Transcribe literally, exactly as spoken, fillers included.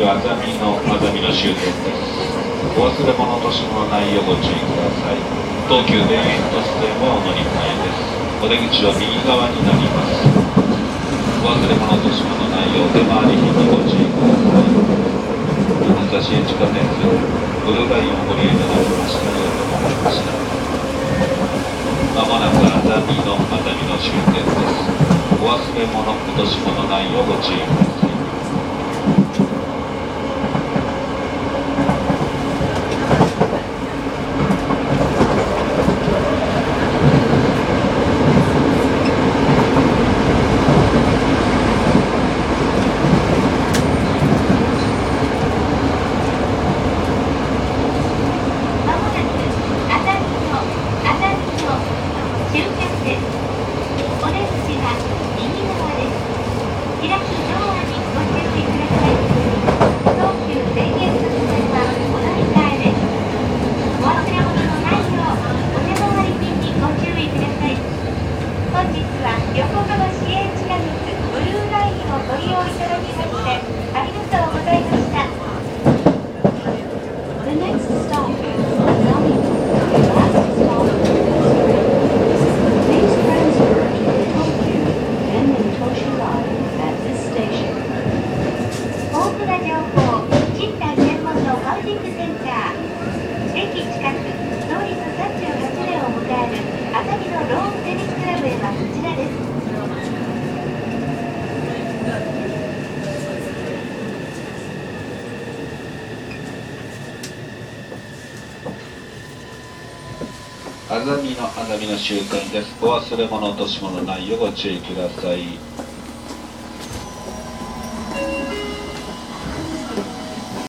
あざみのあざみの終点です。お忘れ物落とし物ないようご注意ください。東急田園都市線はお乗り換えです。お出口は右側になります。お忘れ物落とし物ないよう出回り品にご注意ください。武蔵地下鉄ブルーラインをご利用いただきましたようと思いました。まもなくあざみのあざみの終点です。お忘れ物落とし物ないようご注意ください。あざみのあざみの終点です。お忘れ物落とし物ないようご注意ください。